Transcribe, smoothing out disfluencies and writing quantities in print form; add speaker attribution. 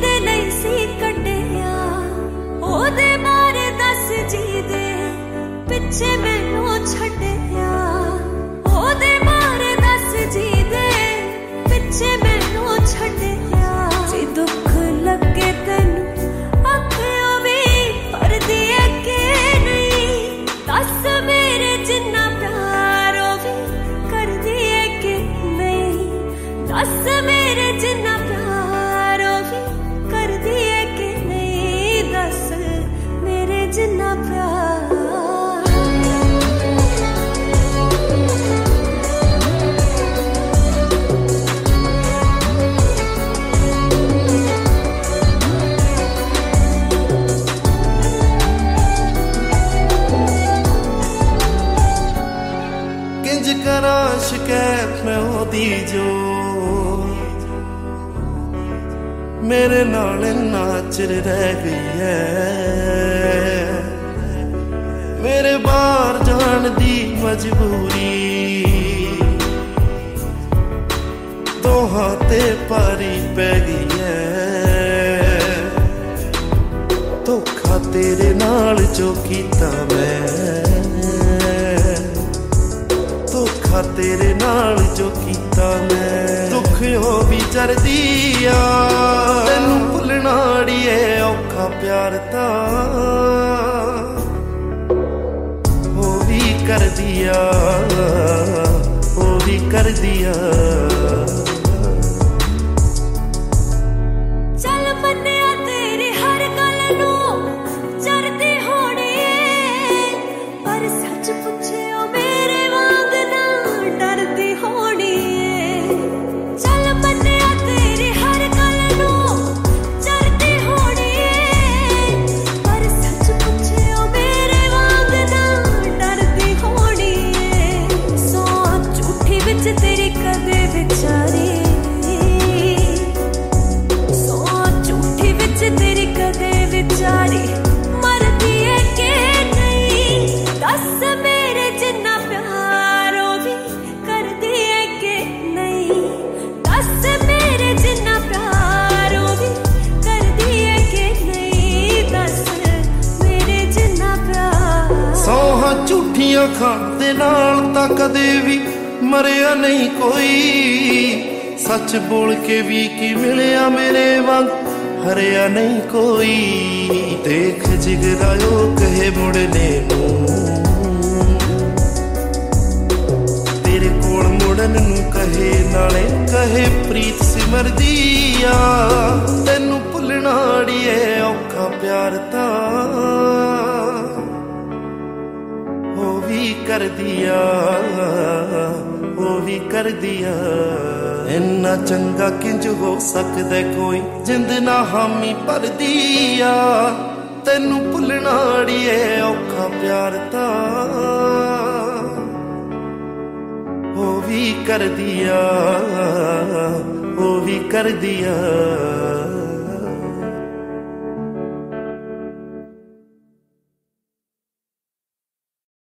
Speaker 1: ਜਿਹਦੇ ਲਈ ਸੀ ਕੱਢਿਆ, ਉਹਦੇ ਬਾਰੇ ਦੱਸ ਜਿਹਦੇ ਪਿੱਛੇ ਮੈਨੂੰ ਛੱਡਿਆ, ਉਹਦੇ ਬਾਰੇ ਦੱਸ ਜਿਹਦੇ ਪਿੱਛੇ ਮੈਨੂੰ ਛੱਡਿਆ। ਜੇ ਦੁੱਖ ਲੱਗੇ ਤੈਨੂੰ ਆਖਿਓ ਵੀ ਭਰਦੀ ਏ ਕਿ ਨਹੀਂ, ਦੱਸ ਮੇਰੇ ਜਿੰਨਾ ਪਿਆਰ ਉਹ ਵੀ ਕਰਦੀ ਏ ਕਿ ਨਹੀਂ, ਦੱਸ ਮੇਰੇ ਜਿੰਨਾ ਪਿਆਰ ਉਹ ਵੀ ਕਰਦੀ ਏ ਕਿ ਨਹੀਂ, ਦੱਸ ਮੇਰੇ ਜਿੰਨਾ ਪਿਆਰ।
Speaker 2: ਕਰਾਂ ਸ਼ਿਕਾਇਤ ਮੈਂ ਉਹਦੀ ਜੋ ਮੇਰੇ ਨਾਲ ਇੰਨਾ ਚਿਰ ਰਹਿ ਗਈ ਹੈ, ਮੇਰੇ ਬਾਹਰ ਜਾਣ ਦੀ ਮਜਬੂਰੀ ਦੋਹਾਂ ਤੇ ਭਾਰੀ ਪੈ ਗਈ ਹੈ। ਧੋਖਾ ਤੇਰੇ ਨਾਲ ਜੋ ਕੀਤਾ ਮੈਂ, ਧੋਖਾ ਤੇਰੇ ਨਾਲ ਜੋ ਕੀਤਾ ਮੈਂ, ਦੁੱਖ ਉਹ ਵੀ ਜਰਦੀ ਆ ਤੈਨੂੰ ਭੁੱਲਣਾ ਅੜੀਏ, ਔਖਾ ਪਿਆਰ ਤਾਂ ਉਹ ਵੀ ਕਰਦੀ ਆ, ਉਹ ਵੀ ਕਰਦੀ ਆ।
Speaker 1: ਚੱਲ ਮੰਨਿਆ ਤੇਰੀ ਹਰ ਗੱਲ ਨੂੰ ਜਰਦੀ ਹੋਣੀ ਏ, ਪਰ ਸੱਚ ਪੁੱਛਿਓ ਮੇਰੇ ਵਾਂਗ ਨਾ ਡਰਦੀ ਹੋਣੀ ਏ। ਚੱਲ ਮੰਨਿਆ ਤੇਰੀ ਹਰ ਗੱਲ ਨੂੰ ਜਰਦੀ ਹੋਣੀ ਏ, ਪਰ ਸੱਚ ਪੁੱਛਿਓ ਮੇਰੇ ਵਾਂਗ ਨਾ ਡਰਦੀ ਹੋਣੀ ਏ। ਸੌ ਝੂਠੀ ਵਿੱਚ ਤੇਰੀ ਕਦੇ ਵਿਚਾਰੀ, ਤੇਰੀ ਕਦੇ ਵਿਚਾਰੀ ਮਰਦੀ ਏ ਕਿ ਨਹੀਂ, ਦੱਸ ਮੇਰੇ ਜਿੰਨਾ ਪਿਆਰ ਉਹ ਵੀ ਕਰਦੀ ਏ ਕਿ ਨਹੀਂ, ਦੱਸ ਮੇਰੇ ਜਿੰਨਾ ਪਿਆਰ ਉਹ ਵੀ ਕਰਦੀ ਏ ਕਿ ਨਹੀਂ, ਦੱਸ ਮੇਰੇ ਜਿੰਨਾ ਪਿਆਰ।
Speaker 2: ਸੌਹਾਂ ਝੂਠੀਆਂ ਖਾਣ ਦੇ ਨਾਲ ਤਾਂ ਕਦੇ ਵੀ ਮਰਿਆ ਨਹੀਂ ਕੋਈ, ਸੱਚ ਬੋਲ ਕੇ ਵੀ ਕੀ ਮਿਲਿਆ ਮੇਰੇ ਵਾਂਗ ਹਰਿਆ ਨਹੀਂ ਕੋਈ। ਦੇਖ ਜਿਗਰਾਇਓ ਕਹੇ ਮੁੜਨੇ ਨੂੰ, ਤੇਰੇ ਕੋਲ ਮੁੜਨ ਨੂੰ ਕਹੇ, ਨਾਲੇ ਕਹੇ ਪ੍ਰੀਤ ਸਿਮਰਦੀ ਆ ਤੈਨੂੰ ਭੁੱਲਣਾ ਅੜੀਏ, ਔਖਾ ਪਿਆਰ ਤਾਂ ਉਹ ਵੀ ਕਰਦੀ ਆ, ਉਹ ਵੀ ਕਰਦੀ ਆ। ਇੰਨਾ ਚੰਗਾ ਕਿੰਜ ਹੋ ਸਕਦਾ ਕੋਈ, ਜਿੰਦ ਨਾ ਹਾਮੀ ਭਰਦੀ ਆ ਤੈਨੂੰ ਭੁੱਲਣਾ ਅੜੀਏ, ਔਖਾ ਪਿਆਰ ਤਾਂ ਉਹ ਵੀ ਕਰਦੀ ਆ, ਉਹ ਵੀ ਕਰਦੀ ਆ।